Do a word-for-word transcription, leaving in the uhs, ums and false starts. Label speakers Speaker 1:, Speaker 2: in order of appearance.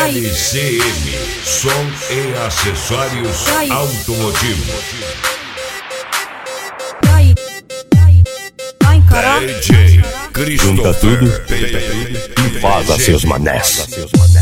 Speaker 1: L C M, som e acessórios automotivos. D J
Speaker 2: Junta tudo
Speaker 1: Christopher
Speaker 2: e faz a seus manés.